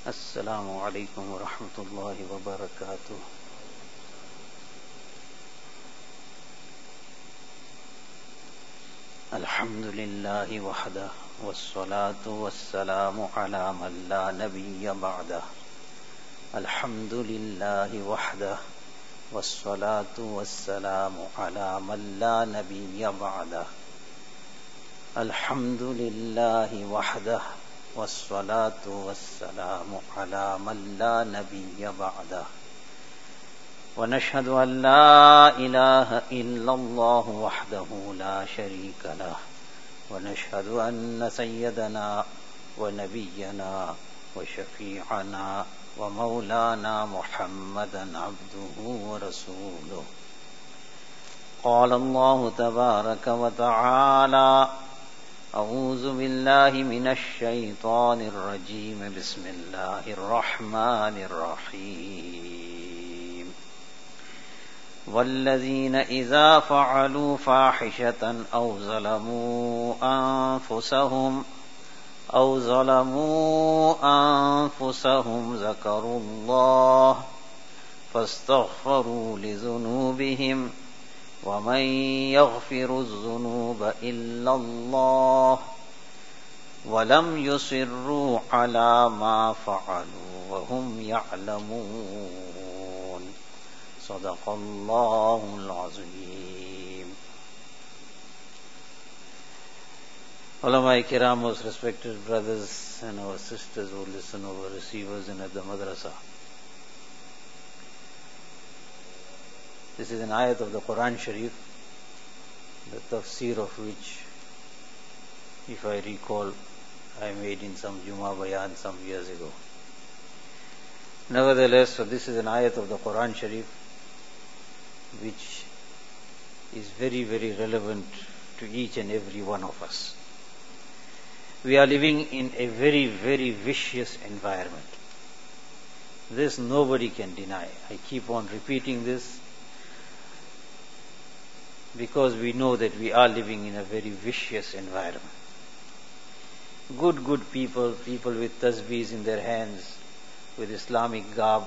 السلام عليكم ورحمة الله وبركاته. الحمد لله وحده والصلاة والسلام على من لا نبي بعده. الحمد لله وحده والصلاة والسلام على من لا نبي بعده. الحمد لله وحده والصلاة والسلام على من لا نبي بعده. ونشهد أن لا إله إلا الله وحده لا شريك له، ونشهد أن سيدنا ونبينا وشفيعنا ومولانا محمدا عبده ورسوله. قال الله تبارك وتعالى: أعوذ بالله من الشيطان الرجيم. بسم الله الرحمن الرحيم. والذين إذا فعلوا فاحشة أو ظلموا أنفسهم ذكروا الله فاستغفروا لذنوبهم ومن يغفر الذنوب إلا الله ولم يصروا على ما فعلوا وهم يعلمون. صدق الله العظيم. Ulama Kiram, most respected brothers and our sisters who listen over receivers and at the madrasa. This is an ayat of the Quran Sharif, the tafsir of which, if I recall, I made in some Jummah Bayan some years ago. Nevertheless, so this is an ayat of the Quran Sharif which is very, very relevant to each and every one of us. We are living in a very, very vicious environment. This nobody can deny. I keep on repeating this because we know that we are living in a very vicious environment. Good people, people with tasbeehs in their hands, with Islamic garb,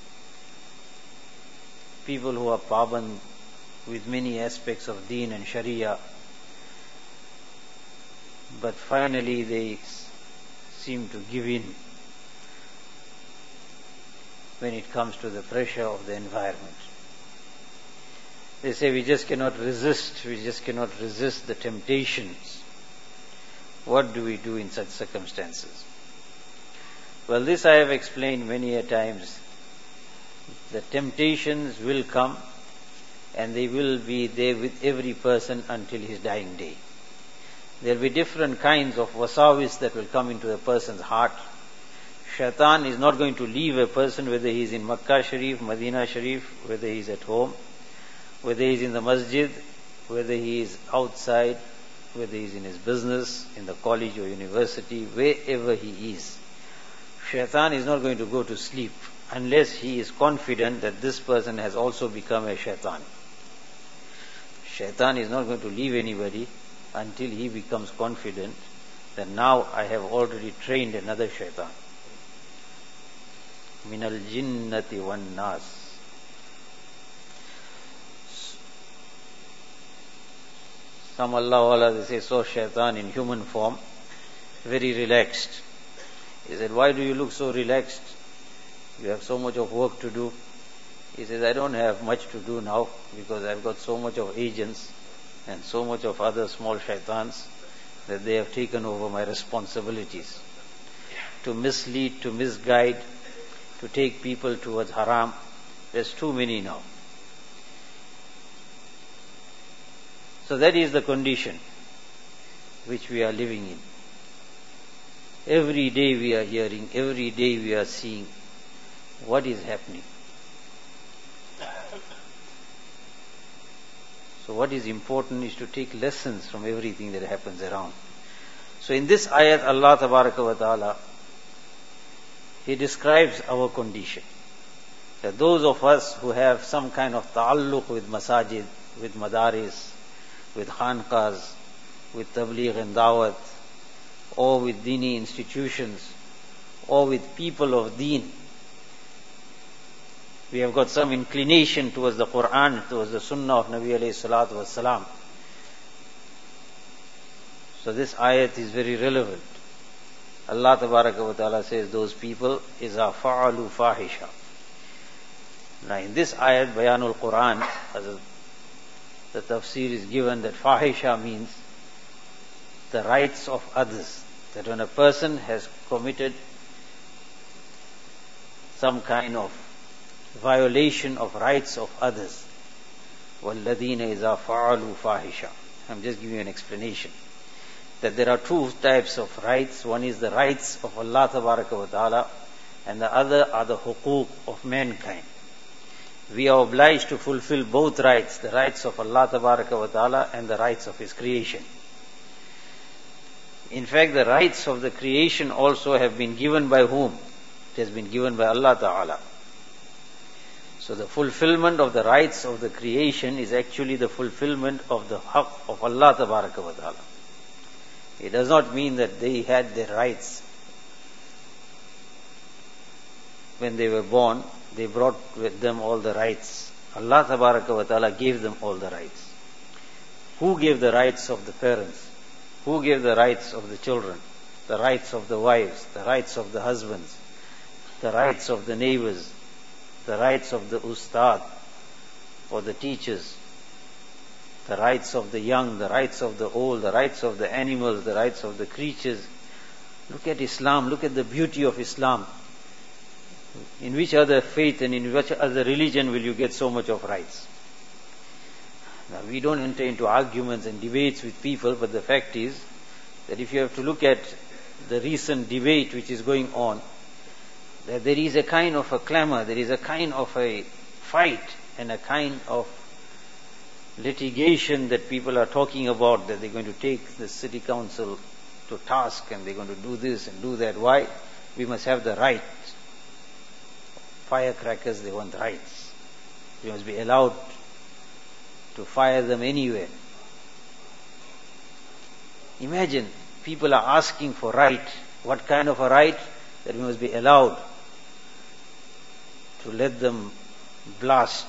people who are paband with many aspects of deen and sharia, but finally they seem to give in when it comes to the pressure of the environment. They say we just cannot resist the temptations. What do we do in such circumstances? Well, this I have explained many a times. The temptations will come and they will be there with every person until his dying day. There will be different kinds of wasawis that will come into a person's heart. Shaitan is not going to leave a person whether he is in Makkah Sharif, Medina Sharif, whether he is at home, whether he is in the masjid, whether he is outside, whether he is in his business, in the college or university, wherever he is. Shaitan is not going to go to sleep unless he is confident that this person has also become a shaitan. Shaitan is not going to leave anybody until he becomes confident that now I have already trained another shaitan. Minal jinnati wan nas. Some Allah, they say, saw shaitan in human form, very relaxed. He said, why do you look so relaxed? You have so much of work to do. He says, I don't have much to do now because I've got so much of agents and so much of other small shaitans that they have taken over my responsibilities. To mislead, to misguide, to take people towards haram, there's too many now. So that is the condition which we are living in. Every day we are hearing, every day we are seeing what is happening. So what is important is to take lessons from everything that happens around. So in this ayat, Allah Tabaraka wa Ta'ala, He describes our condition. That those of us who have some kind of ta'alluq with masajid, with madaris, with khanqas, with tabligh and dawat, or with dini institutions, or with people of deen. We have got some inclination towards the Quran, towards the Sunnah of Nabi alayhi salatu wasalam. So this ayat is very relevant. Allah tabaraka wa ta'ala says those people iza fa'alu fahisha. Now in this ayat, Bayanul Quran, the tafsir is given that fahisha means the rights of others. That when a person has committed some kind of violation of rights of others, وَالَّذِينَ إِذَا فَعَلُوا فَاحِشَةً. I'm just giving you an explanation. That there are two types of rights. One is the rights of Allah Tabaraka wa Ta'ala, and the other are the huquq of mankind. We are obliged to fulfill both rights, the rights of Allah Tabaraka wa Ta'ala and the rights of His creation. In fact, the rights of the creation also have been given by whom? It has been given by Allah Ta'ala. So the fulfillment of the rights of the creation is actually the fulfillment of the haqq of Allah Tabaraka wa Ta'ala. It does not mean that they had their rights. When they were born, they brought with them all the rights. Allah Tabaraka wa Ta'ala gave them all the rights. Who gave the rights of the parents? Who gave the rights of the children? The rights of the wives, the rights of the husbands, the rights of the neighbors, the rights of the ustad or the teachers, the rights of the young, the rights of the old, the rights of the animals, the rights of the creatures. Look at Islam, look at the beauty of Islam. In which other faith and in which other religion will you get so much of rights? Now, we don't enter into arguments and debates with people, but the fact is that if you have to look at the recent debate which is going on, that there is a kind of a clamor, there is a kind of a fight and a kind of litigation that people are talking about, that they're going to take the city council to task and they're going to do this and do that. Why? We must have the right. Firecrackers, they want rights. We must be allowed to fire them anywhere. Imagine, people are asking for right. What kind of a right? That we must be allowed to let them blast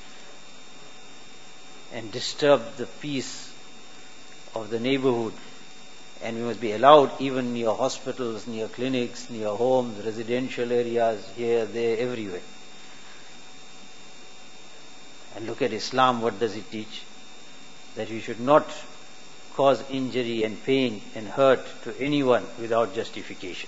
and disturb the peace of the neighborhood. And we must be allowed even near hospitals, near clinics, near homes, residential areas, here, there, everywhere. And look at Islam, what does it teach? That we should not cause injury and pain and hurt to anyone without justification.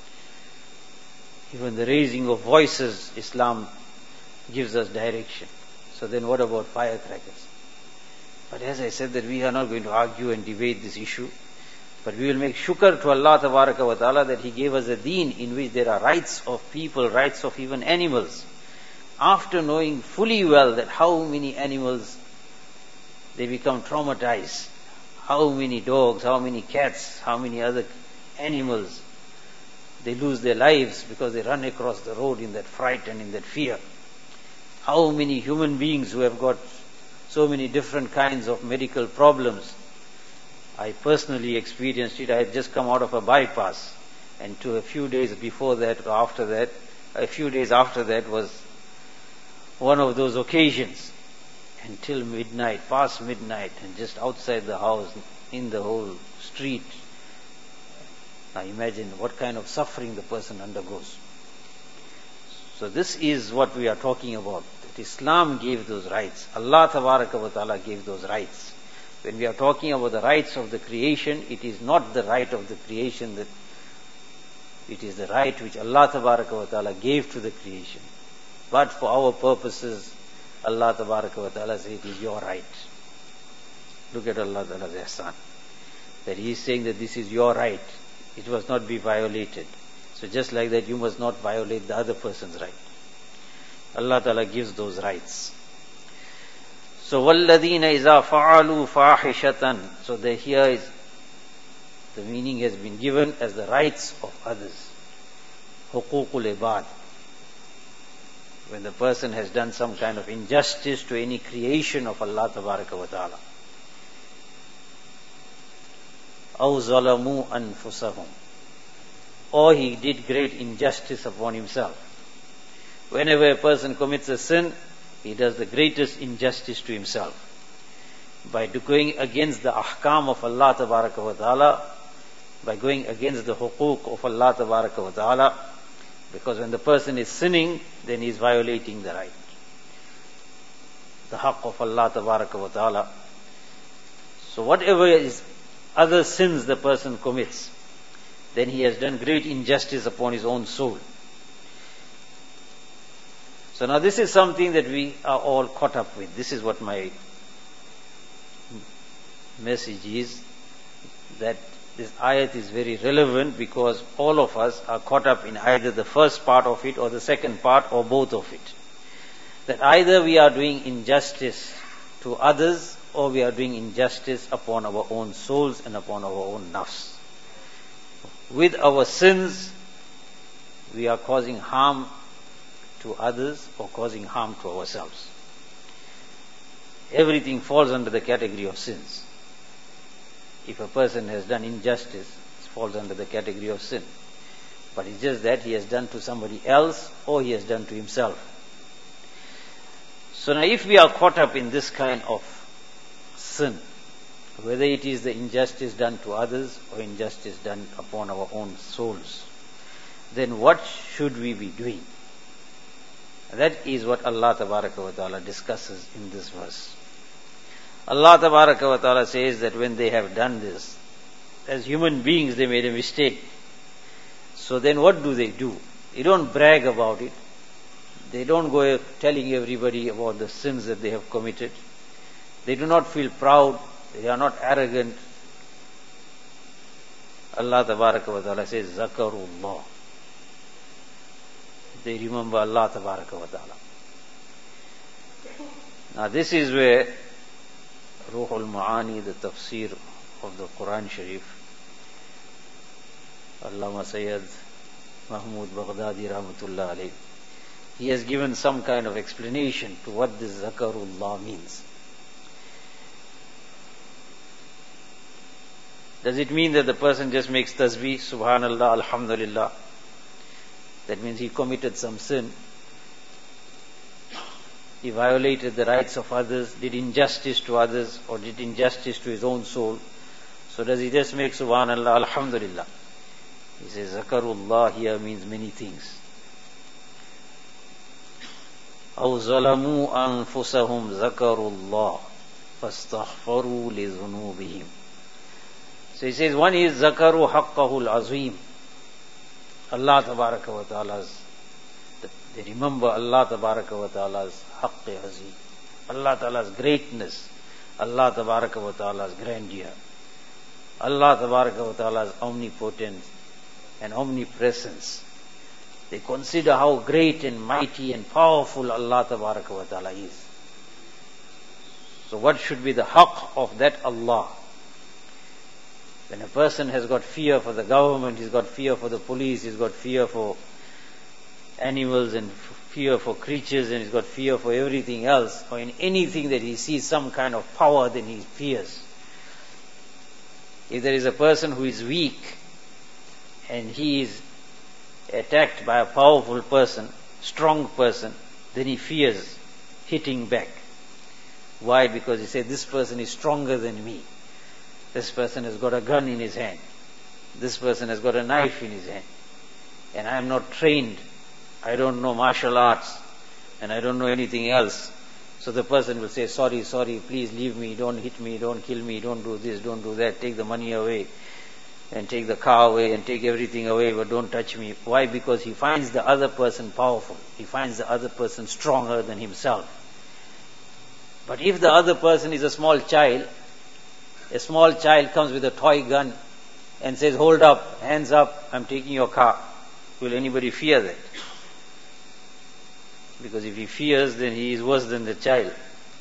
Even the raising of voices, Islam gives us direction. So then what about firecrackers? But as I said, that we are not going to argue and debate this issue, but we will make shukr to Allah Tabaraka wa Ta'ala that He gave us a deen in which there are rights of people, rights of even animals. After knowing fully well that how many animals, they become traumatized, how many dogs, how many cats, how many other animals, they lose their lives because they run across the road in that fright and in that fear. How many human beings who have got so many different kinds of medical problems. I personally experienced it. I had just come out of a bypass, and to a few days before that or after that, a few days after that was one of those occasions. Until midnight, past midnight, and just outside the house, in the whole street. Now imagine what kind of suffering the person undergoes. So this is what we are talking about. That Islam gave those rights. Allah Tabaraka wa Ta'ala gave those rights. When we are talking about the rights of the creation, it is not the right of the creation, that it is the right which Allah Tabaraka wa Ta'ala gave to the creation. But for our purposes, Allah Tabaraka wa Ta'ala says it is your right. Look at Allah Ta'ala's ihsan. That He is saying that this is your right. It must not be violated. So just like that, you must not violate the other person's right. Allah Ta'ala gives those rights. So وَالَّذِينَ إِذَا فَعَلُوا فَاحِشَةً. So here is, the meaning has been given as the rights of others. Huququl ibad. When the person has done some kind of injustice to any creation of Allah Tabaraka wa Ta'ala. أَوْ ظَلَمُوا أَنفُسَهُمْ. or he did great injustice upon himself. Whenever a person commits a sin, he does the greatest injustice to himself. By going against the ahkam of Allah Tabaraka wa Ta'ala, by going against the huquq of Allah Tabaraka wa Ta'ala, because when the person is sinning, then he is violating the right, the haqq of Allah Tabaraka wa Ta'ala. So whatever is other sins the person commits, then he has done great injustice upon his own soul. So now this is something that we are all caught up with. This is what my message is, that this ayat is very relevant because all of us are caught up in either the first part of it or the second part or both of it. That either we are doing injustice to others or we are doing injustice upon our own souls and upon our own nafs. With our sins, we are causing harm to others or causing harm to ourselves. Everything falls under the category of sins. If a person has done injustice, it falls under the category of sin. But it's just that he has done to somebody else or he has done to himself. So now if we are caught up in this kind of sin, whether it is the injustice done to others or injustice done upon our own souls, then what should we be doing? That is what Allah Tabaraka wa Ta'ala discusses in this verse. Allah Tabaraka wa Ta'ala says that when they have done this, as human beings they made a mistake. So then what do? They don't brag about it. They don't go telling everybody about the sins that they have committed. They do not feel proud. They are not arrogant. Allah Tabaraka wa Ta'ala says, Zakarullah. They remember Allah Tabaraka wa Ta'ala. Now this is where Ruhul Ma'ani, the tafsir of the Quran Sharif, Allama Sayyid Mahmud Baghdadi Rahmatullah alayh, he has given some kind of explanation to what this Zakarullah means. Does it mean that the person just makes tasbih, Subhanallah, Alhamdulillah? That means he committed some sin. He violated the rights of others, did injustice to others, or did injustice to his own soul. So does he just make Subhanallah, Alhamdulillah? He says Zakarullah here means many things. أَوْ ظَلَمُوا أَنفُسَهُمْ ذَكَرُوا اللَّهِ فَاسْتَغْفَرُوا لِذُنُوبِهِمْ. So he says one is Zakaru Haqqahul Azim. Allah Tabaraka wa Ta'ala's, they remember Allah Tabaraka wa Ta'ala's Haqqi Azim, Allah Ta'ala's greatness, Allah Tabaraka wa Ta'ala's grandeur, Allah Tabaraka wa Ta'ala's omnipotence and omnipresence. They consider how great and mighty and powerful Allah Tabaraka wa Ta'ala is. So what should be the haqq of that Allah? When a person has got fear for the government, he's got fear for the police, he's got fear for animals and fear for creatures, and he's got fear for everything else, or in anything that he sees some kind of power, then he fears. If there is a person who is weak and he is attacked by a powerful person, strong person, then he fears hitting back. Why? Because he says, this person is stronger than me. This person has got a gun in his hand. This person has got a knife in his hand. And I am not trained. I don't know martial arts. And I don't know anything else. So the person will say, sorry, please leave me, don't hit me, don't kill me, don't do this, don't do that, take the money away, and take the car away, and take everything away, but don't touch me. Why? Because he finds the other person powerful. He finds the other person stronger than himself. But if the other person is a small child comes with a toy gun and says, hold up, hands up, I'm taking your car. Will anybody fear that? Because if he fears, then he is worse than the child.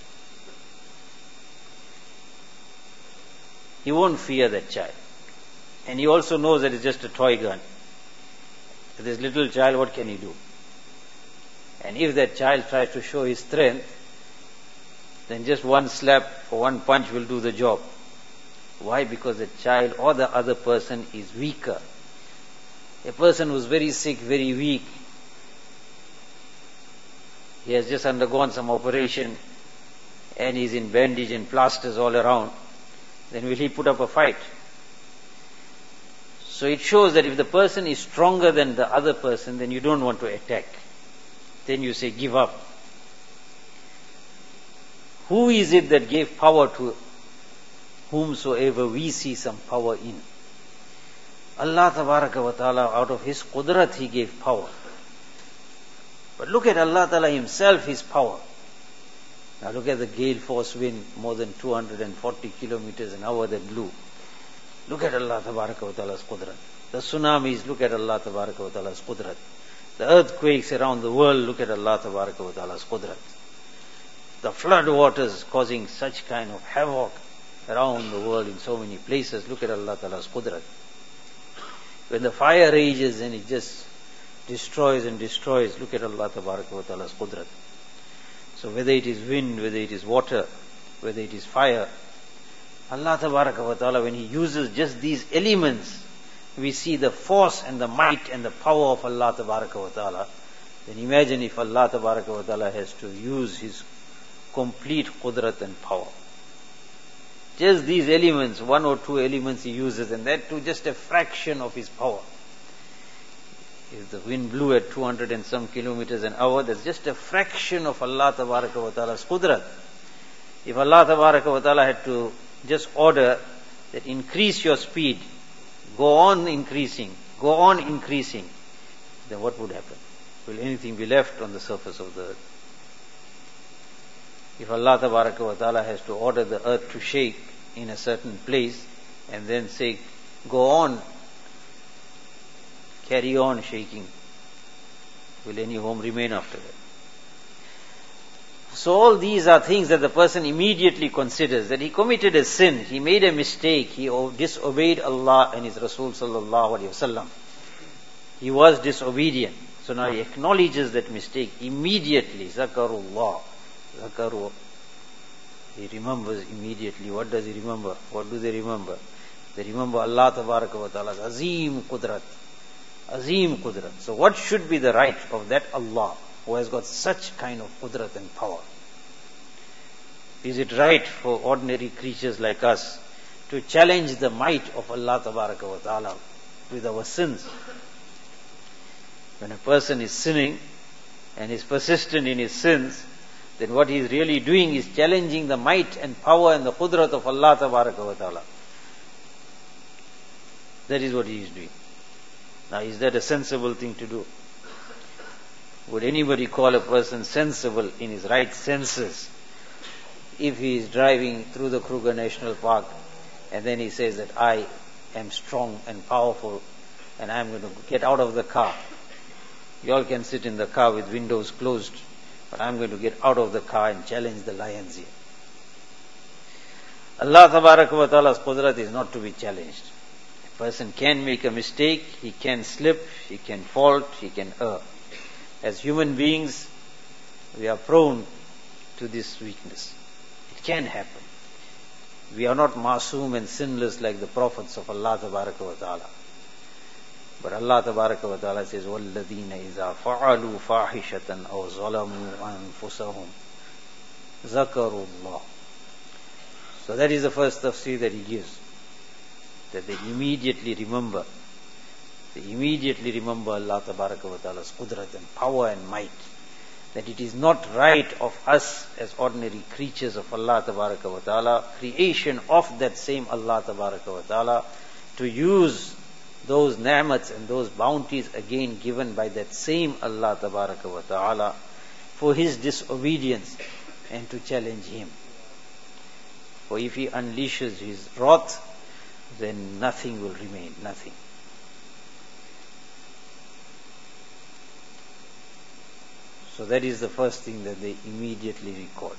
He won't fear that child. And he also knows that it's just a toy gun. For this little child, what can he do? And if that child tries to show his strength, then just one slap or one punch will do the job. Why? Because the child or the other person is weaker. A person who's very sick, very weak, he has just undergone some operation and he's in bandage and plasters all around, then will he put up a fight? So it shows that if the person is stronger than the other person, then you don't want to attack. Then you say, give up. Who is it that gave power to whomsoever we see some power in? Allah Tabaraka wa Ta'ala, out of His Qudrat, He gave power. But look at Allah Ta'ala Himself, His power. Now look at the gale force wind, more than 240 kilometers an hour that blew. Look at Allah Tabaraka wa Ta'ala's Qudrat. The tsunamis, look at Allah Tabaraka wa Ta'ala's Qudrat. The earthquakes around the world, look at Allah Tabaraka wa Ta'ala's Qudrat. The flood waters causing such kind of havoc around the world in so many places, look at Allah Ta'ala's Qudrat. When the fire rages and it just destroys and destroys, look at Allah Tabaraka wa Ta'ala's Qudrat. So whether it is wind, whether it is water, whether it is fire, Allah Tabaraka wa Ta'ala, when He uses just these elements, we see the force and the might and the power of Allah Tabaraka wa Ta'ala. Then imagine if Allah Tabaraka wa Ta'ala has to use His complete Qudrat and power. Just these elements, one or two elements He uses, and that too just a fraction of His power. If the wind blew at 200 and some kilometers an hour, that's just a fraction of Allah Tabaraka wa Ta'ala's Qudrat. If Allah Tabaraka wa Ta'ala had to just order that increase your speed, go on increasing, then what would happen? Will anything be left on the surface of the earth? If Allah Tabaraka wa Ta'ala has to order the earth to shake in a certain place and then say, go on, carry on shaking, will any home remain after that? So all these are things that the person immediately considers, that he committed a sin, he made a mistake, he disobeyed Allah and His Rasul sallallahu alaihi wasallam. He was disobedient. So now he acknowledges that mistake immediately. Zakarullah. He remembers immediately. What does he remember? What do they remember? They remember Allah Tabaraka wa Ta'ala's Azim Qudrat. Azim Qudrat. So what should be the right of that Allah who has got such kind of Qudrat and power? Is it right for ordinary creatures like us to challenge the might of Allah Tabaraka wa Ta'ala with our sins? When a person is sinning and is persistent in his sins, then what he is really doing is challenging the might and power and the Qudrat of Allah Tabaraka wa Ta'ala. That is what he is doing. Now, is that a sensible thing to do? Would anybody call a person sensible in his right senses if he is driving through the Kruger National Park and then he says that I am strong and powerful and I am going to get out of the car? You all can sit in the car with windows closed, but I am going to get out of the car and challenge the lions here. Allah Tabaraka wa Ta'ala's Qudrat is not to be challenged. A person can make a mistake, he can slip, he can fault, he can err. As human beings, we are prone to this weakness. It can happen. We are not masoom and sinless like the prophets of Allah Tabaraka wa Ta'ala. But Allah Tabaraka wa Ta'ala says, وَالَّذِينَ إِذَا فَعَلُوا فَاحِشَةً أَوْ ظَلَمُوا أَنفُسَهُمْ ذَكَرُوا اللَّهِ. So that is the first tafsir that he gives. That they immediately remember. They immediately remember Allah Tabaraka wa Ta'ala's Qudrat and power and might. That it is not right of us as ordinary creatures of Allah Tabaraka wa Ta'ala, creation of that same Allah Tabaraka wa Ta'ala, to use those ni'mats and those bounties again given by that same Allah Tabaraka wa Ta'ala for His disobedience and to challenge Him. For if He unleashes His wrath, then nothing will remain, nothing. So that is the first thing that they immediately record.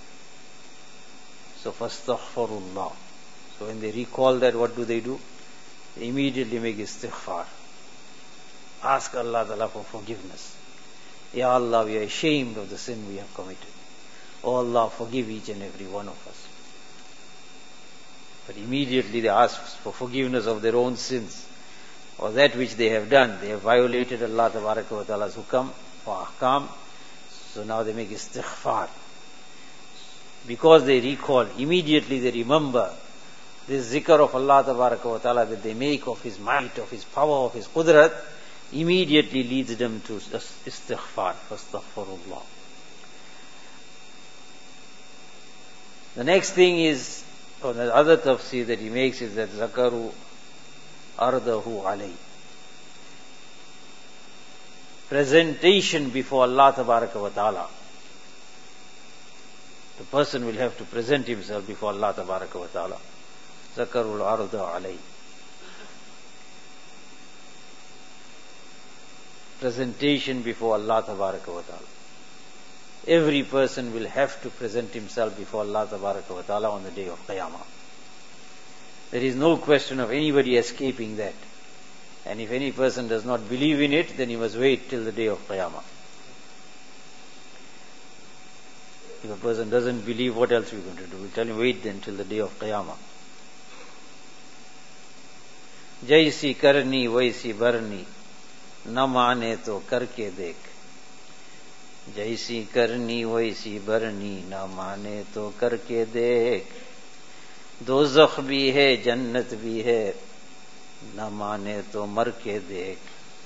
So fastaghfirullah. So when they recall that, what do? They immediately make istighfar. Ask Allah Ta'ala for forgiveness. Ya Allah, we are ashamed of the sin we have committed. Oh Allah, forgive each and every one of us. But immediately they ask for forgiveness of their own sins. or that which they have done. They have violated Allah Tabaraka wa Ta'ala's hukam or ahkam. So now they make istighfar. Because they recall, immediately they remember this zikr of Allah Tabaraka wa Ta'ala that they make of His might, of His power, of His qudrat, immediately leads them to istighfar, fastaghfirullah. The next thing is, or the other tafsir that he makes is that zakaru ardahu alay. Presentation before Allah Tabaraka wa Ta'ala. The person will have to present himself before Allah Tabaraka wa Ta'ala. Zakarul arda alay. Presentation before Allah Tabaraka wa Ta'ala. Every person will have to present himself before Allah Tabaraka wa Ta'ala on the day of Qiyamah. There is no question of anybody escaping that. And if any person does not believe in it, then he must wait till the day of Qiyamah. If a person doesn't believe, what else are we going to do? We tell him, wait then till the day of Qiyamah. Jaisi karni vaisi barni, na maane to karke dekh. जैसी करनी वैसी भरनी ना माने तो करके देख दोज़ख भी है जन्नत भी है ना माने तो मर के देख.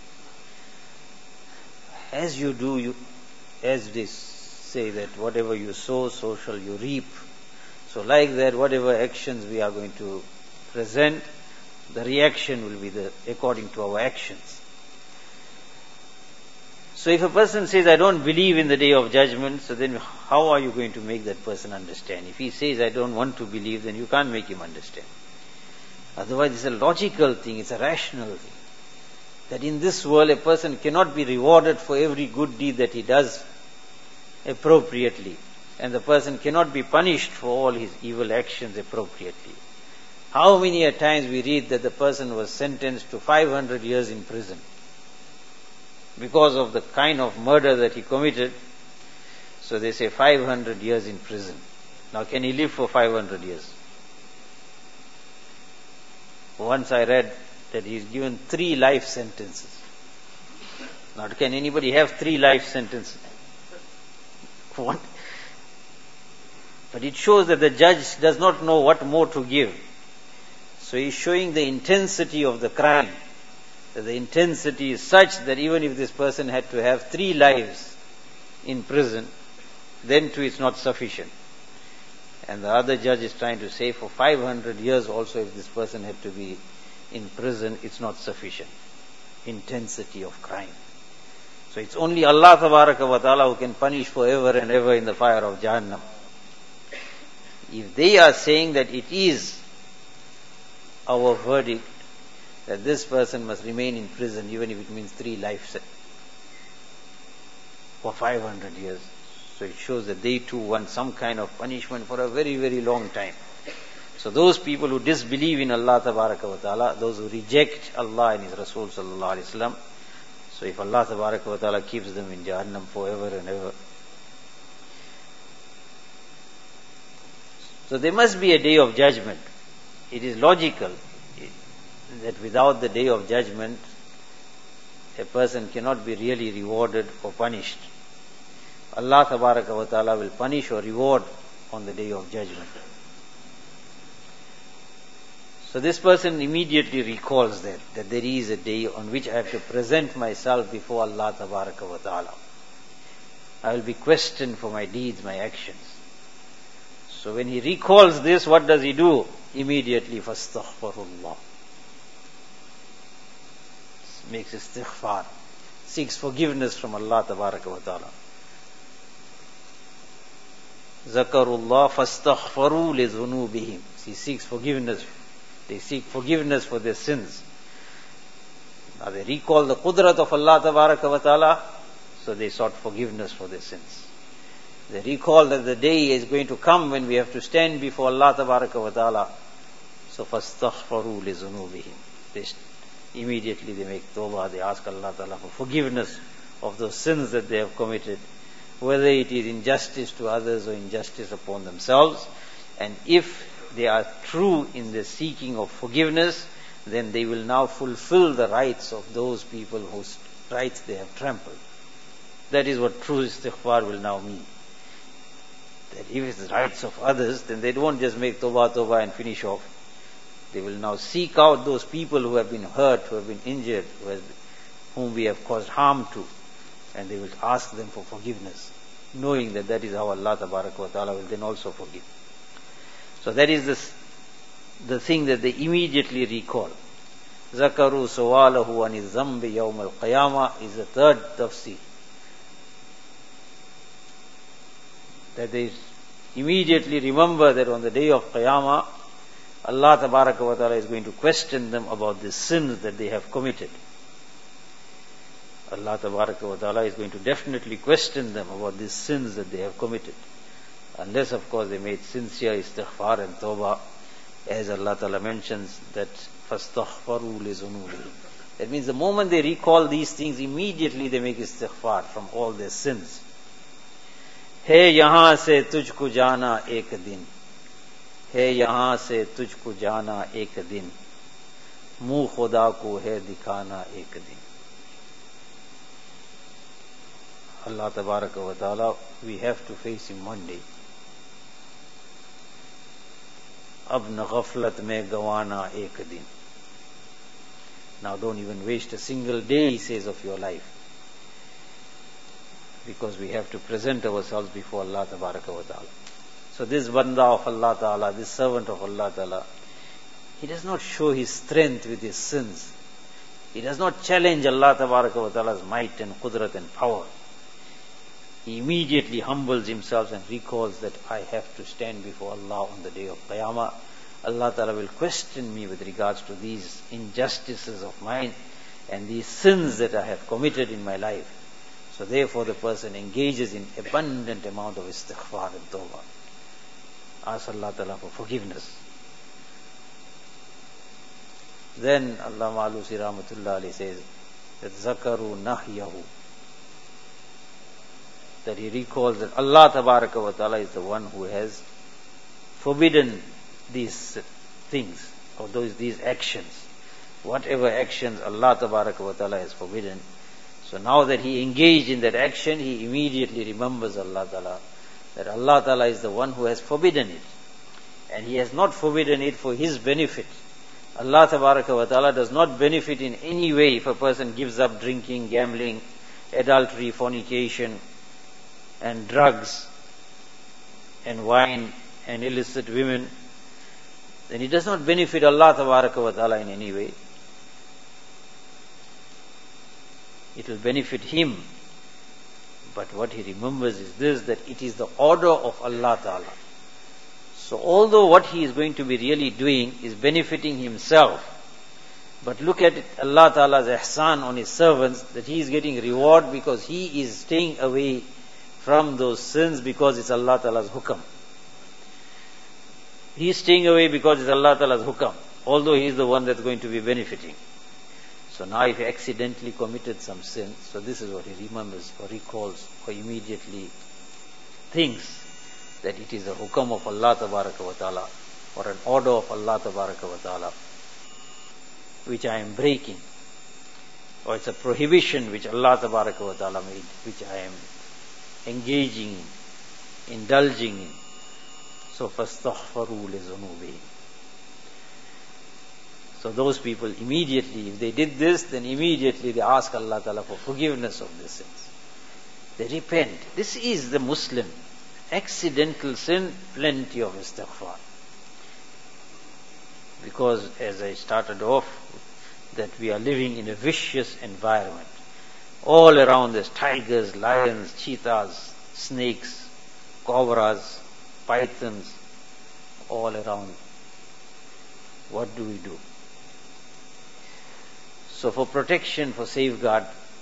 As you do, as they say that whatever you sow, so shall you reap. So like that, whatever actions we are going to present, the reaction will be according to our actions. So if a person says, I don't believe in the day of judgment, so then how are you going to make that person understand? If he says, I don't want to believe, then you can't make him understand. Otherwise, it's a logical thing, it's a rational thing. That in this world, a person cannot be rewarded for every good deed that he does appropriately. And the person cannot be punished for all his evil actions appropriately. How many a times we read that the person was sentenced to 500 years in prison because of the kind of murder that he committed. So they say 500 years in prison. Now can he live for 500 years? Once I read that he is given 3 life sentences. Now can anybody have 3 life sentences? What? But it shows that the judge does not know what more to give. So he is showing the intensity of the crime. That the intensity is such that even if this person had to have 3 lives in prison, then too it's not sufficient. And the other judge is trying to say for 500 years also if this person had to be in prison, it's not sufficient. Intensity of crime. So it's only Allah Tabaraka wa Ta'ala who can punish forever and ever in the fire of Jahannam. If they are saying that it is our verdict that this person must remain in prison even if it means 3 lives for 500 years. So it shows that they too want some kind of punishment for a very, very long time. So those people who disbelieve in Allah Tabaraka wa Ta'ala, those who reject Allah and His Rasul Sallallahu Alaihi Wasallam, so if Allah Tabaraka wa Ta'ala keeps them in Jahannam forever and ever. So there must be a day of judgment. It is logical that without the day of judgment, a person cannot be really rewarded or punished. Allah Tabaraka wa Ta'ala will punish or reward on the day of judgment. So this person immediately recalls that there is a day on which I have to present myself before Allah Tabaraka wa Ta'ala. I will be questioned for my deeds, my actions. So when he recalls this, what does he do? Immediately, fastaghfirullah. Makes istighfar, seeks forgiveness from Allah Tabaraka wa Ta'ala. Zakarullah fastaghfaru li dhunubihim. He seeks forgiveness. They seek forgiveness for their sins. Now they recall the qudrat of Allah Tabaraka wa Ta'ala, so they sought forgiveness for their sins. They recall that the day is going to come when we have to stand before Allah Tabaraka wa Ta'ala. So fastaghfaru li dhunubihim. Immediately they make tawbah, they ask Allah Ta'ala for forgiveness of those sins that they have committed, whether it is injustice to others or injustice upon themselves. And if they are true in the seeking of forgiveness, then they will now fulfill the rights of those people whose rights they have trampled. That is what true istighfar will now mean. That if it's the rights of others, then they won't just make tawbah and finish off. They will now seek out those people who have been hurt, who have been injured, whom we have caused harm to, and they will ask them for forgiveness, knowing that that is how Allah Tabaraka wa Ta'ala will then also forgive. So that is the thing that they immediately recall. Zakaru sawalahu ani zambi yawm al-qiyamah is the third tafsir. That they immediately remember that on the day of Qiyamah, Allah Tabaraka wa Ta'ala is going to question them about the sins that they have committed. Allah Tabaraka wa Ta'ala is going to definitely question them about these sins that they have committed. Unless, of course, they made sincere istighfar and tawbah, as Allah Ta'ala mentions that فَاسْتَغْفَرُوا لِذُنُوبِهِمْ. That means the moment they recall these things, immediately they make istighfar from all their sins. है यहाँ से तुझको जाना एक दिन, है यहाँ से तुझको जाना एक दिन, मुँह खुदा को है दिखाना एक दिन. Allah Tabaraka wa Ta'ala, we have to face him one day. अब न गफलत में गवाना एक दिन. Now don't even waste a single day, he says, of your life. Because we have to present ourselves before Allah Tabaraka wa Ta'ala. So this banda of Allah Ta'ala, this servant of Allah Ta'ala, he does not show his strength with his sins. He does not challenge Allah Tabaraka wa Ta'ala's might and qudrat and power. He immediately humbles himself and recalls that I have to stand before Allah on the day of Qiyamah. Allah Ta'ala will question me with regards to these injustices of mine and these sins that I have committed in my life. So therefore the person engages in abundant amount of istighfar and tawbah. Ask Allah Ta'ala for forgiveness. Then Allah Malusi Rahmatullah Ali says that Zakaru Nahyahu, that he recalls that Allah Tabaraka wa Ta'ala is the one who has forbidden these things, or these actions. Whatever actions Allah Tabaraka wa Ta'ala has forbidden. So now that he engaged in that action, he immediately remembers Allah Ta'ala, that Allah Ta'ala is the one who has forbidden it. And he has not forbidden it for his benefit. Allah Tabaraka wa Ta'ala does not benefit in any way if a person gives up drinking, gambling, adultery, fornication, and drugs, and wine, and illicit women. Then he does not benefit Allah Tabaraka wa Ta'ala in any way. It will benefit him. But what he remembers is this, that it is the order of Allah Ta'ala. So although what he is going to be really doing is benefiting himself, but look at it, Allah Ta'ala's ihsan on his servants, that he is getting reward because he is staying away from those sins because it's Allah Ta'ala's hukam. He is staying away because it's Allah Ta'ala's hukam, although he is the one that's going to be benefiting. So now if he accidentally committed some sin, so this is what he remembers or recalls or immediately thinks that it is a hukam of Allah Tabaraka wa Ta'ala or an order of Allah Tabaraka wa Ta'ala which I am breaking, or it's a prohibition which Allah Tabaraka wa Ta'ala made, which I am engaging in, indulging in. So فَاسْتَغْفَرُوا لِذُنُوبِهِمْ. So those people immediately, if they did this, then immediately they ask Allah Ta'ala for forgiveness of their sins. They repent. This is the Muslim. Accidental sin, plenty of istighfar. Because as I started off, that we are living in a vicious environment. All around there's tigers, lions, cheetahs, snakes, cobras, pythons, all around. What do we do? So for protection, for safeguard,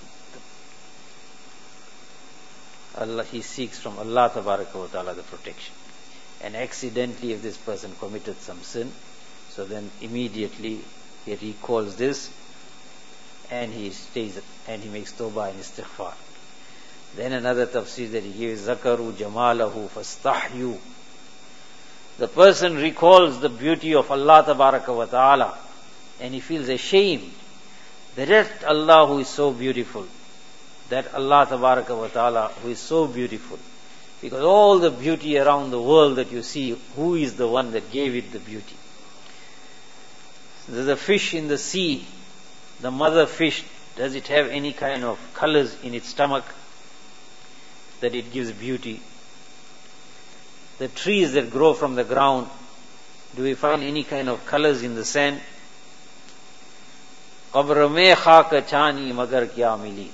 Allah, he seeks from Allah Tabaraka wa Ta'ala the protection. And accidentally if this person committed some sin, so then immediately he recalls this and he stays and he makes tawbah and istighfar. Then another tafsir that he gives, Zakaru Jamalahu Fastahyu. The person recalls the beauty of Allah Tabaraka wa Ta'ala and he feels ashamed. That Allah who is so beautiful, that Allah Tabaraka wa Ta'ala who is so beautiful, because all the beauty around the world that you see, who is the one that gave it the beauty? There's a fish in the sea, the mother fish, does it have any kind of colors in its stomach that it gives beauty? The trees that grow from the ground, do we find any kind of colors in the sand? Qabr mein khak chani magar kya mili.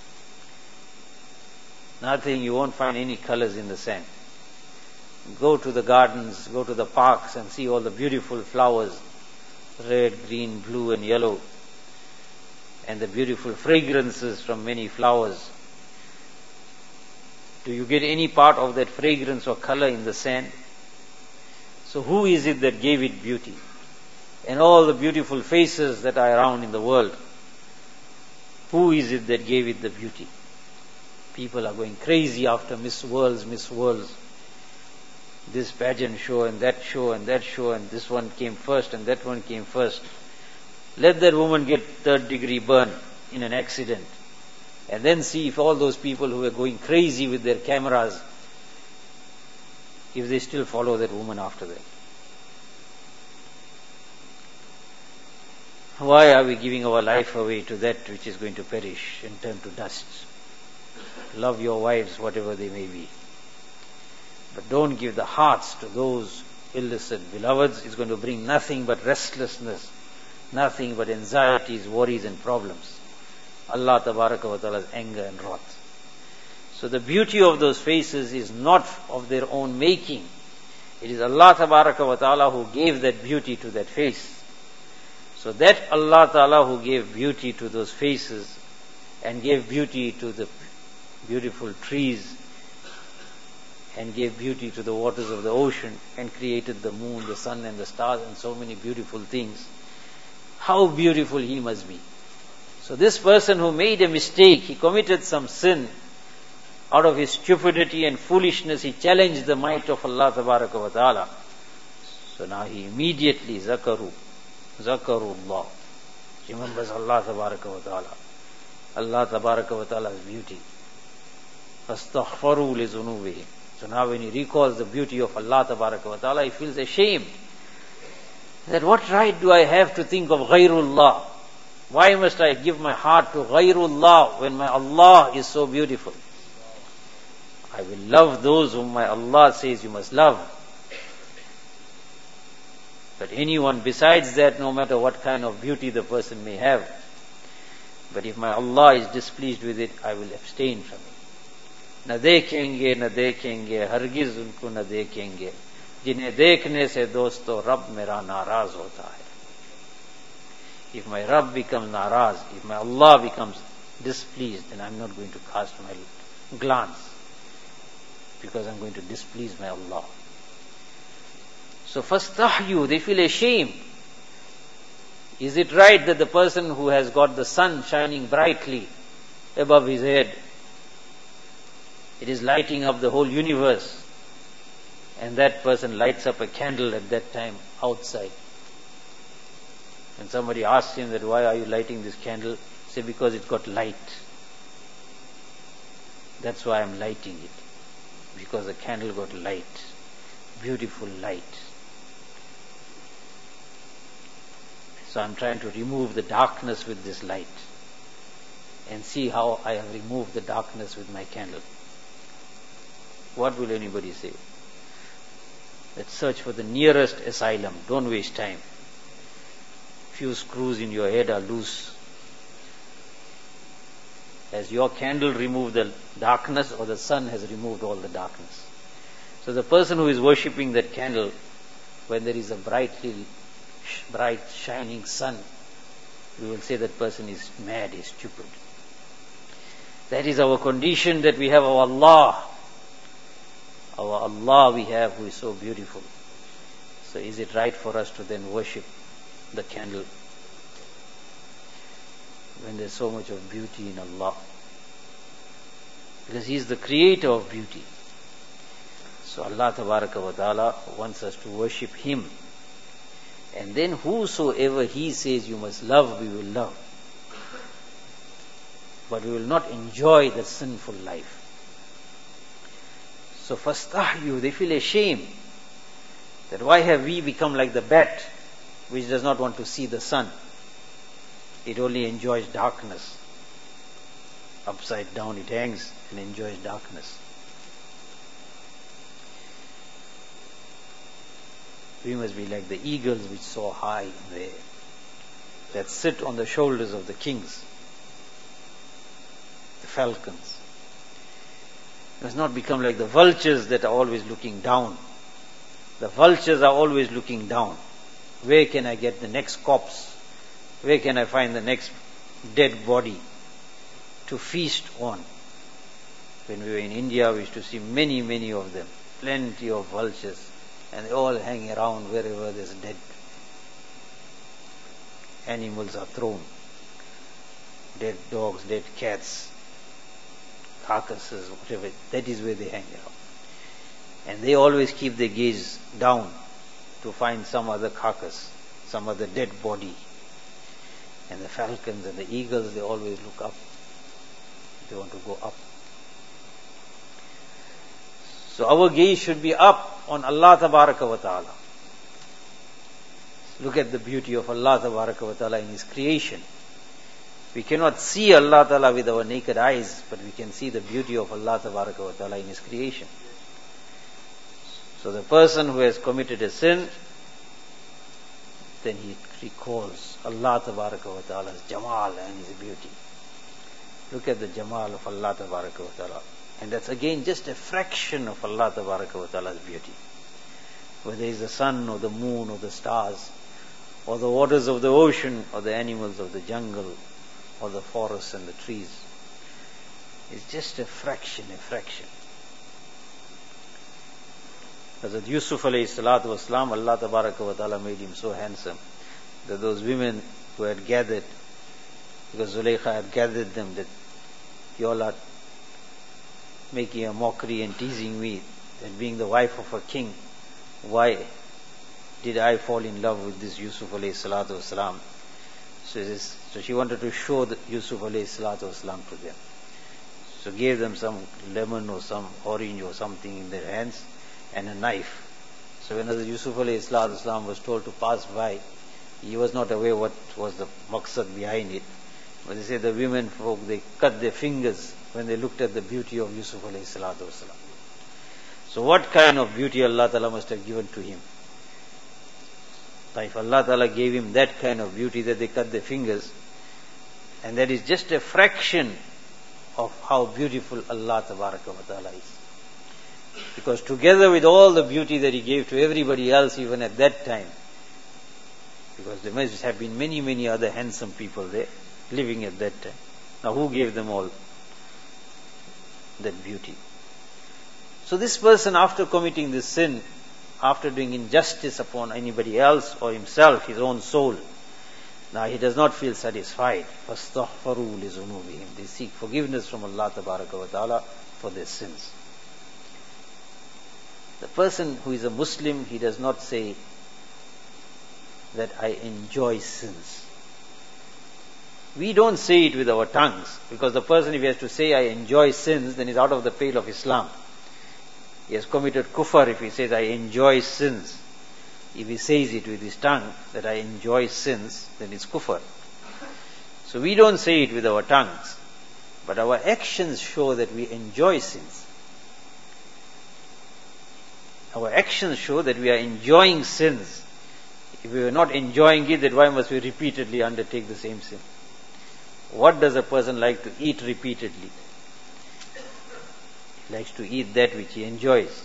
Nothing, you won't find any colors in the sand. Go to the gardens, go to the parks and see all the beautiful flowers, red, green, blue and yellow, and the beautiful fragrances from many flowers. Do you get any part of that fragrance or color in the sand? So who is it that gave it beauty? And all the beautiful faces that are around in the world, who is it that gave it the beauty? People are going crazy after Miss Worlds, Miss Worlds. This pageant show and that show and that show, and this one came first and that one came first. Let that woman get third-degree burn in an accident, and then see if all those people who are going crazy with their cameras, if they still follow that woman after that. Why are we giving our life away to that which is going to perish and turn to dust? Love your wives, whatever they may be. But don't give the hearts to those illicit beloveds. It's going to bring nothing but restlessness, nothing but anxieties, worries and problems. Allah Tabaraka wa Ta'ala's anger and wrath. So the beauty of those faces is not of their own making. It is Allah Tabaraka wa Ta'ala who gave that beauty to that face. So that Allah Ta'ala who gave beauty to those faces and gave beauty to the beautiful trees and gave beauty to the waters of the ocean and created the moon, the sun and the stars and so many beautiful things, how beautiful He must be. So this person who made a mistake, he committed some sin, out of his stupidity and foolishness, he challenged the might of Allah Tabaraka wa Ta'ala. So now he immediately Zakarullah, remembers Allah Tabaraka wa Ta'ala, Allah Tabaraka wa Ta'ala's beauty. Fastaghfaru li zunubihim. So now when he recalls the beauty of Allah Tabaraka wa Ta'ala, he feels ashamed. That what right do I have to think of Ghairullah? Why must I give my heart to Ghairullah when my Allah is so beautiful? I will love those whom my Allah says you must love. But anyone besides that, no matter what kind of beauty the person may have, but if my Allah is displeased with it, I will abstain from it. न देखेंगे हरगिज उनको न देखेंगे जिन्हें देखने से दोस्तों रब मेरा नाराज होता है. If my Rabb becomes naraz, if my Allah becomes displeased, then I'm not going to cast my glance, because I'm going to displease my Allah. So fastahyu, they feel ashamed. Is it right that the person who has got the sun shining brightly above his head, it is lighting up the whole universe, and that person lights up a candle at that time outside? And somebody asks him that, why are you lighting this candle? Say, because it got light. That's why I'm lighting it. Because the candle got light. Beautiful light. So I'm trying to remove the darkness with this light. And see how I have removed the darkness with my candle. What will anybody say? Let's search for the nearest asylum. Don't waste time. Few screws in your head are loose. Has your candle removed the darkness, or the sun has removed all the darkness? So the person who is worshipping that candle, when there is a bright shining sun, we will say that person is mad, is stupid. That is our condition, that we have our Allah. Our Allah we have, who is so beautiful. So is it right for us to then worship the candle when there's so much of beauty in Allah? Because He is the creator of beauty. So Allah Tabaraka wa Ta'ala wants us to worship Him. And then whosoever he says you must love, we will love. But we will not enjoy the sinful life. So fastahyu, they feel ashamed that why have we become like the bat which does not want to see the sun? It only enjoys darkness. Upside down it hangs and enjoys darkness. We must be like the eagles which soar high in the air, that sit on the shoulders of the kings, the falcons. We must not become like the vultures that are always looking down. The vultures are always looking down. Where can I get the next corpse? Where can I find the next dead body to feast on? When we were in India, we used to see many, many of them, plenty of vultures. And they all hang around wherever there's dead animals are thrown. Dead dogs, dead cats, carcasses, whatever. That is where they hang around. And they always keep their gaze down to find some other carcass, some other dead body. And the falcons and the eagles, they always look up. They want to go up. So our gaze should be up on Allah Tabaraka wa Ta'ala. Look at the beauty of Allah Tabaraka wa Ta'ala in His creation. We cannot see Allah Ta'ala with our naked eyes, but we can see the beauty of Allah Tabaraka wa Ta'ala in His creation. So the person who has committed a sin, then he recalls Allah Tabaraka wa Ta'ala's Jamal and His beauty. Look at the Jamal of Allah Tabaraka wa Ta'ala. And that's again just a fraction of Allah Tabaraka wa Ta'ala's beauty. Whether it's the sun or the moon or the stars, or the waters of the ocean, or the animals of the jungle, or the forests and the trees. It's just a fraction. Hazrat Yusuf alayhi salatu wasalam, Allah Tabaraka wa Ta'ala made him so handsome that those women who had gathered, because Zulaykha had gathered them, that you all are making a mockery and teasing me, that being the wife of a king, why did I fall in love with this Yusuf alayhi salatu wasalam? So she wanted to show the Yusuf alayhi salatu wasalam to them. So gave them some lemon or some orange or something in their hands and a knife. So when Yusuf alayhi salatu wasalam was told to pass by, he was not aware what was the maqsad behind it. But they say the women folk, they cut their fingers when they looked at the beauty of Yusuf alayhi salatu wasalam. So what kind of beauty Allah Ta'ala must have given to him? If Allah Ta'ala gave him that kind of beauty that they cut their fingers, and that is just a fraction of how beautiful Allah Tabaraka wa Ta'ala is. Because together with all the beauty that He gave to everybody else even at that time, because there must have been many, many other handsome people there living at that time. Now who gave them all that beauty? So this person, after committing this sin, after doing injustice upon anybody else or himself, his own soul, now he does not feel satisfied. فَاسْتَغْفَرُوا لِذُنُوبِهِمْ. They seek forgiveness from Allah Tabaraka wa Ta'ala for their sins. The person who is a Muslim, he does not say that I enjoy sins. We don't say it with our tongues, because the person, if he has to say I enjoy sins, then he's out of the pale of Islam. He has committed kufr if he says I enjoy sins. If he says it with his tongue that I enjoy sins, then it's kufr. So we don't say it with our tongues, but our actions show that we enjoy sins. Our actions show that we are enjoying sins. If we are not enjoying it, then why must we repeatedly undertake the same sin? What does a person like to eat repeatedly? He likes to eat that which he enjoys.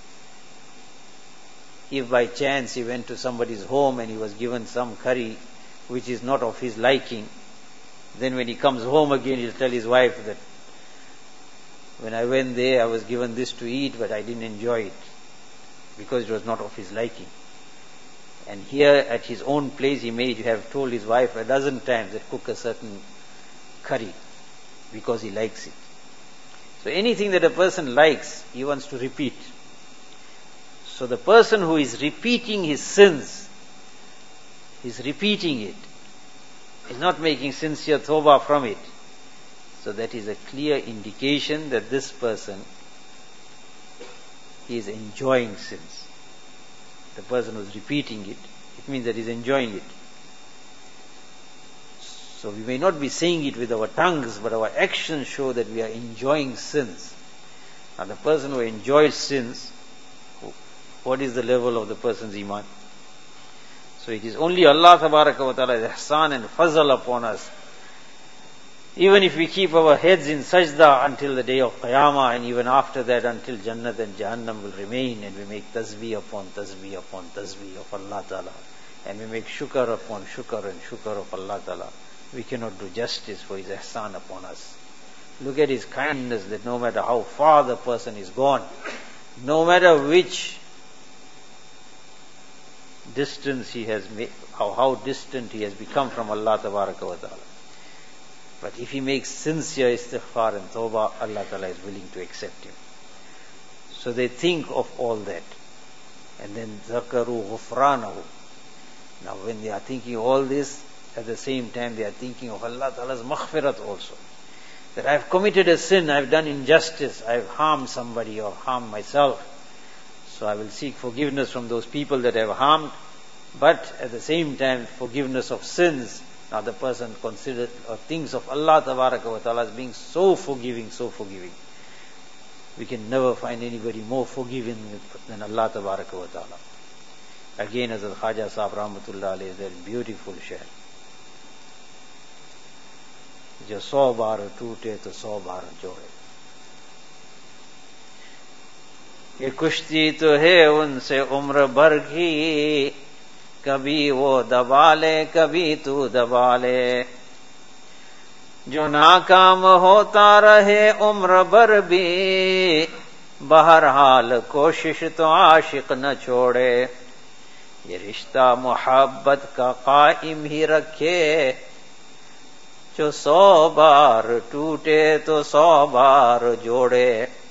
If by chance he went to somebody's home and he was given some curry which is not of his liking, then when he comes home again, he'll tell his wife that when I went there, I was given this to eat, but I didn't enjoy it because it was not of his liking. And here at his own place, he may have told his wife a dozen times that cook a certain curry because he likes it. So anything that a person likes, he wants to repeat. So the person who is repeating his sins, He's repeating it. He's not making sincere tawbah from it. So that is a clear indication that this person, he is enjoying sins. The person who's repeating it, it means that he's enjoying it. So we may not be saying it with our tongues, but our actions show that we are enjoying sins. Now the person who enjoys sins, what is the level of the person's iman? So it is only Allah Tabaraka wa Ta'ala's ihsan and fazl upon us. Even if we keep our heads in sajda until the day of Qiyamah, and even after that until Jannat and Jahannam will remain, and we make tasbih upon tasbih upon tasbih of Allah Ta'ala, and we make shukr upon shukr and shukr of Allah Ta'ala, we cannot do justice for His ihsan upon us. Look at His kindness, that no matter how far the person is gone, no matter which distance he has made, how distant he has become from Allah Tabaraka wa Ta'ala, but if he makes sincere istighfar and tawbah, Allah Ta'ala is willing to accept him. So they think of all that. And then zakaru ghufranahu. Now when they are thinking all this, at the same time they are thinking of Allah Ta'ala's maghfirat also. That I have committed a sin, I have done injustice, I have harmed somebody or harmed myself. So I will seek forgiveness from those people that I have harmed, but at the same time forgiveness of sins. Now the person considers or thinks of Allah Tabaraka wa Ta'ala as being so forgiving, so forgiving. We can never find anybody more forgiving than Allah Tabaraka wa Ta'ala. Again, as Khaja Sahib Rahmatullah Alayhi, that beautiful shair. जो 100 बार टूटे तो 100 बार जोड़े. ये कुश्ती तो है उनसे उम्र भर की, कभी वो दबा ले कभी तू दबा ले. जो नाकाम होता रहे उम्र भर भी, बहरहाल कोशिश तो आशिक न छोड़े. ये रिश्ता मोहब्बत का कायम ही रखे, जो 100 बार टूटे तो 100 बार जोड़े.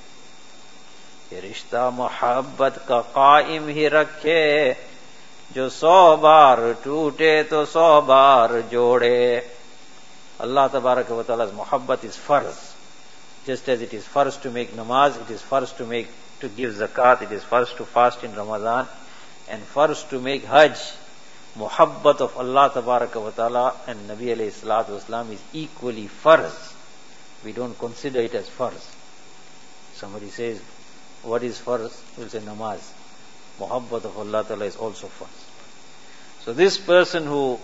ये रिश्ता मोहब्बत का कायम ही रखे, जो 100 बार टूटे तो 100 बार जोड़े. Allah Tabaraka wa Ta'ala's muhabbat is farz. Just as it is farz to make namaz, it is farz to give zakat, it is farz to fast in Ramadan, and farz to make hajj. Muhabbat of Allah Tabaraka wa Ta'ala and Nabi alayhi salatu wasalam is equally farz. We don't consider it as farz. Somebody says, what is farz? We'll say namaz. Muhabbat of Allah Ta'ala is also farz. So this person who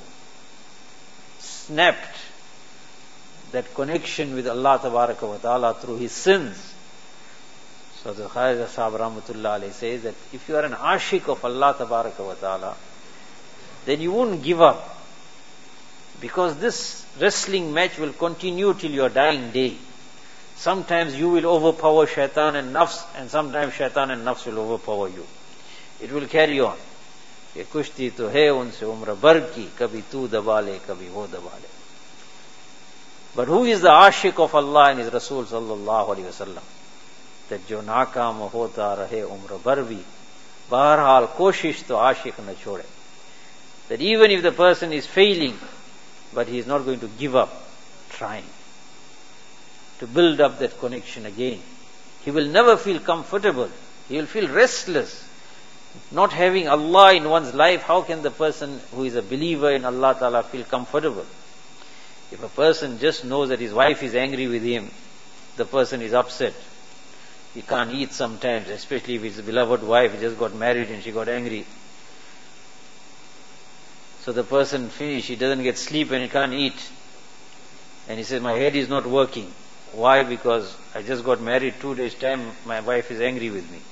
snapped that connection with Allah Tabaraka wa Ta'ala through his sins. So the Khaja Sahib Rahmatullah Alayhi says that if you are an ashik of Allah Tabaraka wa Ta'ala, then you won't give up, because this wrestling match will continue till your dying day. Sometimes you will overpower shaitan and nafs, and sometimes shaitan and nafs will overpower you. It will carry on. ये कुश्ती तो है उनसे उम्र भर की, कभी तू दबा ले कभी वो दबा ले. But who is the ashik of Allah and His Rasul sallallahu alaihi wasallam? That जो नाकाम होता रहे उम्र भर भी, बहरहाल कोशिश तो आशिक न छोड़े. That even if the person is failing, but he is not going to give up trying to build up that connection again. He will never feel comfortable. He will feel restless. Not having Allah in one's life, how can the person who is a believer in Allah Ta'ala feel comfortable? If a person just knows that his wife is angry with him, the person is upset. He can't eat sometimes, especially if his beloved wife just got married and she got angry. So the person finished, he doesn't get sleep and he can't eat. And he says, my head is not working. Why? Because I just got married 2 days time, my wife is angry with me.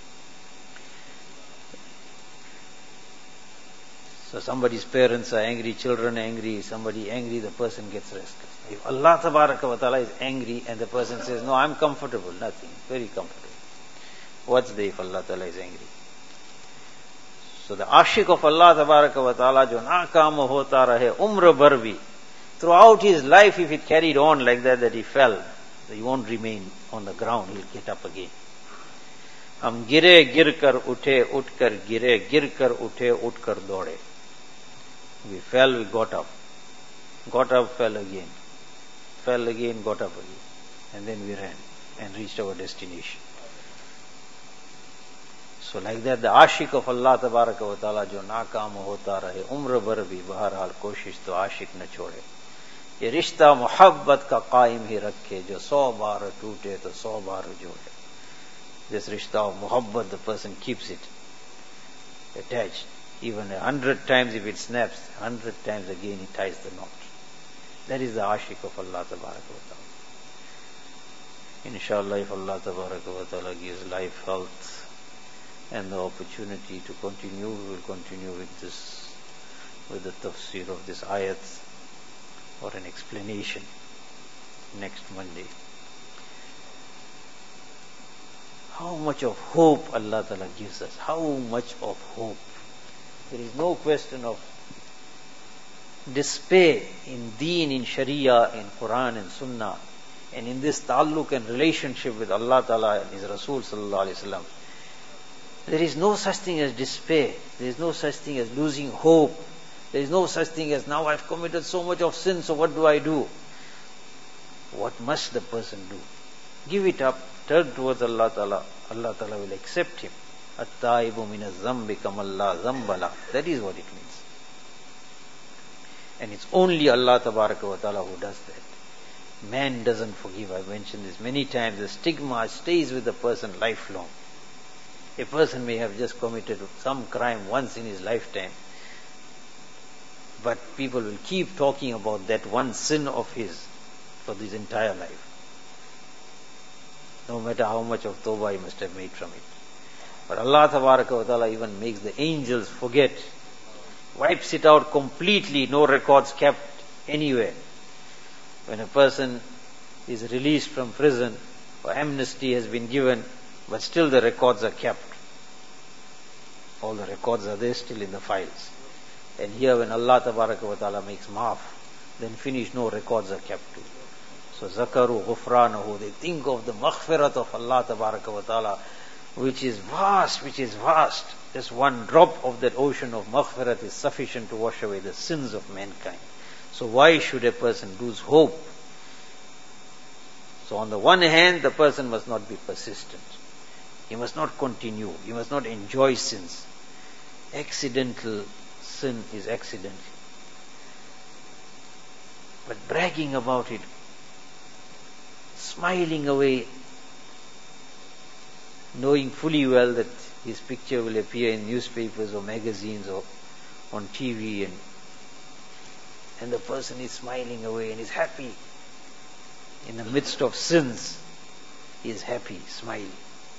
So somebody's parents are angry, children are angry, somebody angry, the person gets restless. If Allah Tabaraka wa Ta'ala is angry and the person says, no, I'm comfortable, nothing, very comfortable. What's there if Allah Ta'ala is angry? So the ashik of Allah Tabaraka wa Ta'ala, jo naakam hota rahe umr bhar bhi, throughout his life, if it carried on like that he fell, he won't remain on the ground, he'll get up again. हम गिरे गिर कर उठे उठ कर गिरे गिर कर उठे उठ कर दौड़े. We fell, we got up. Got up, fell again. Fell again, got up again. And then we ran and reached our destination. So like that, the Ashique of Allah तबारक व ताला जो नाकाम होता रहे, उम्र भर भी बहरहाल कोशिश तो आशिक न छोड़े. ये रिश्ता मोहब्बत का कायम ही रखे, जो 100 बार टूटे तो 100 बार जोड़े. This रिश्ता of मोहब्बत, the person keeps it attached. Even 100 times if it snaps, 100 times again he ties the knot. That is the Ashique of Allah तबारक व ताला. Inshallah, if Allah tabarak wa ta'ala gives life, health, and the opportunity to continue, we will continue with this, with the tafsir of this ayat, or an explanation next Monday. How much of hope Allah Ta'ala gives us. How much of hope. There is no question of despair in deen, in sharia, in Quran and Sunnah, and in this ta'alluq and relationship with Allah Ta'ala and His Rasul Sallallahu Alaihi Wasallam. There is no such thing as despair. There is no such thing as losing hope. There is no such thing as, now I've committed so much of sin, so what do I do? What must the person do? Give it up, turn towards Allah Ta'ala. Allah Ta'ala will accept him. At-taibu min az-zambi kamalla zambala. That is what it means. And it's only Allah Tabaraka wa Ta'ala who does that. Man doesn't forgive. I've mentioned this many times. The stigma stays with the person lifelong. A person may have just committed some crime once in his lifetime, but people will keep talking about that one sin of his for his entire life. No matter how much of tawbah he must have made from it. But Allah Tabaraka wa Ta'ala even makes the angels forget, wipes it out completely, no records kept anywhere. When a person is released from prison, or amnesty has been given, but still the records are kept. All the records are there still in the files. And here when Allah Tabaraka wa Ta'ala makes maaf, then finish, no records are kept too. So zakaru ghufranahu, they think of the maghfirat of Allah Tabaraka wa Ta'ala, which is vast, which is vast. Just one drop of that ocean of maghfirat is sufficient to wash away the sins of mankind. So why should a person lose hope? So on the one hand, the person must not be persistent. He must not continue. He must not enjoy sins. Accidental sin is accidental. But bragging about it, smiling away, knowing fully well that his picture will appear in newspapers or magazines or on TV, and the person is smiling away and is happy. In the midst of sins, he is happy, smiling.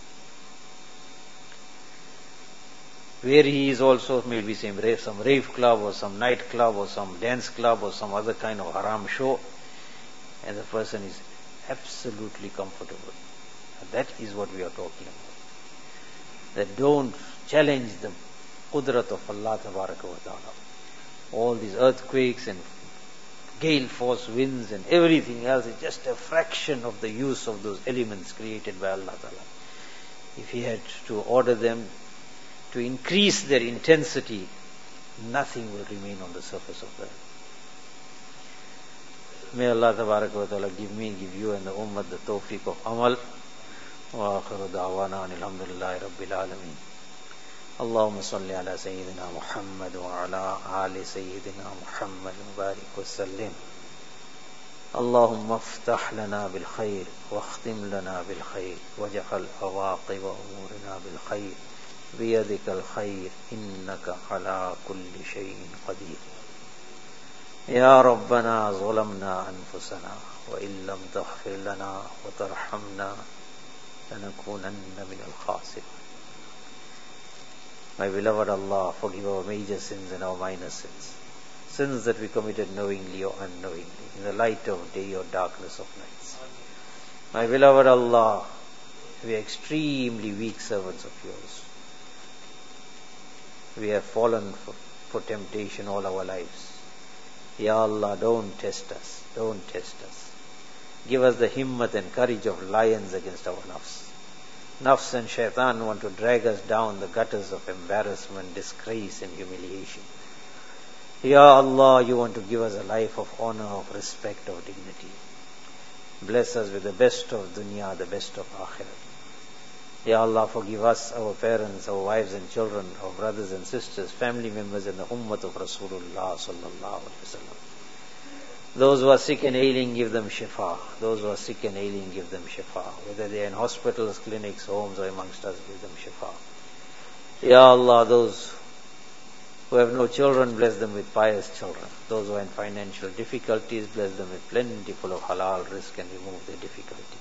Where he is also, maybe some rave club or some night club or some dance club or some other kind of haram show, and the person is absolutely comfortable. And that is what we are talking about. That don't challenge the qudrat of Allah Tabaraka wa Ta'ala. All these earthquakes and gale force winds and everything else is just a fraction of the use of those elements created by Allah Ta'ala. If He had to order them to increase their intensity, nothing will remain on the surface of the earth. May Allah Tabaraka wa Ta'ala give me, give you and the ummah the tawfiq of amal. Wa akhiru da'wana alhamdulillahi rabbil alameen. اللهم صل على سيدنا محمد وعلى آل سيدنا محمد وبارك وسلم. اللهم افتح لنا بالخير واختم لنا بالخير واجعل عواقب أمورنا بالخير بيدك الخير إنك على كل شيء قدير. يا ربنا ظلمنا أنفسنا وإن لم تغفر لنا وترحمنا لنكونن من الخاسرين. My beloved Allah, forgive our major sins and our minor sins. Sins that we committed knowingly or unknowingly, in the light of day or darkness of nights. My beloved Allah, we are extremely weak servants of yours. We have fallen for temptation all our lives. Ya Allah, don't test us. Don't test us. Give us the himmat and courage of lions against our nafs. Nafs and shaitan want to drag us down the gutters of embarrassment, disgrace and humiliation. Ya Allah, you want to give us a life of honor, of respect, of dignity. Bless us with the best of dunya, the best of akhirat. Ya Allah, forgive us, our parents, our wives and children, our brothers and sisters, family members and the ummat of Rasulullah sallallahu alaihi wasallam. Those who are sick and ailing, give them shifa. Those who are sick and ailing, give them shifa. Whether they are in hospitals, clinics, homes or amongst us, give them shifa. Ya Allah, those who have no children, bless them with pious children. Those who are in financial difficulties, bless them with plentiful of halal rizq and remove their difficulties.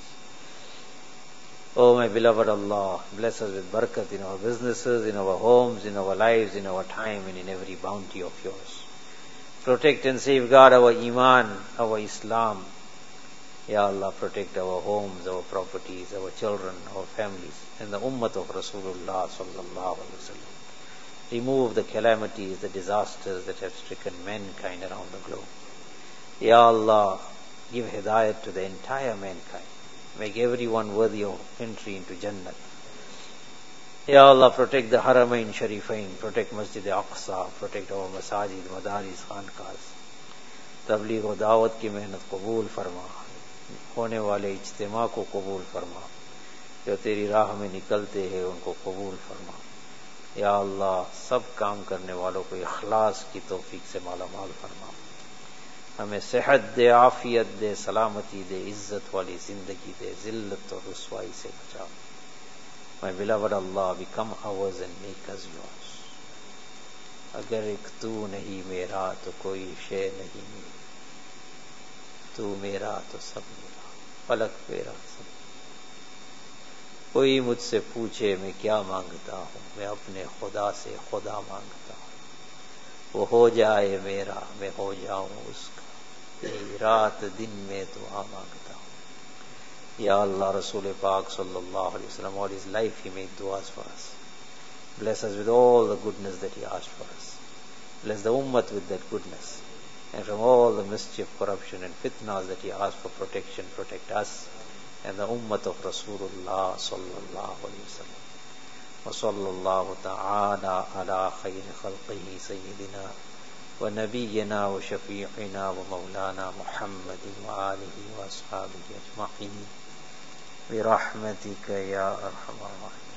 Oh my beloved Allah, bless us with barakat in our businesses, in our homes, in our lives, in our time and in every bounty of yours. Protect and safeguard our iman, our Islam. Ya Allah, protect our homes, our properties, our children, our families and the ummat of Rasulullah sallallahu alaihi wasallam. Remove the calamities, the disasters that have stricken mankind around the globe. Ya Allah, give hidayat to the entire mankind. Make everyone worthy of entry into Jannah. Ya Allah, protect the Haramain Sharifain, protect Masjid Aqsa, protect our Masajid, Madaris, Khanqahs. Tabligh wa Dawat ki mehnat qabul farma. होने वाले इज्तिमा को कबूल फरमा. जो तेरी राह में निकलते हैं उनको कबूल फरमा. या अल्लाह, सब काम करने वालों को इखलास की तौफीक से मालामाल फरमा. हमें सेहत दे, आफियत दे, सलामती दे, इज्जत वाली जिंदगी दे, जिल्लत और रुसवाई से बचा. My beloved Allah, become ours and make us yours. अगर एक तू नहीं मेरा तो कोई शे नहीं मेरा. तू मेरा तो सब मेरा, फलक मेरा सब. कोई मुझसे पूछे मैं क्या मांगता हूँ, मैं अपने खुदा से खुदा मांगता हूँ. वो हो जाए मेरा, मैं हो जाऊं उसका. रात दिन में दुआ मांगता हूँ. Ya Allah, Rasul Pak sallallahu alaihi wasallam, all his life he made duas for us. Bless us with all the goodness that he asked for us. Bless the ummat with that goodness. And from all the mischief, corruption and fitnas that he asked for protection, protect us and the ummat of Rasulullah sallallahu alaihi wasallam. Wa sallallahu ta'ala ala khayri khalqihi sayyidina wa nabiyyina wa shafi'ina wa maulana Muhammadin wa alihi wa ashabihi ajma'in. برحمتك يا أرحم الراحمين.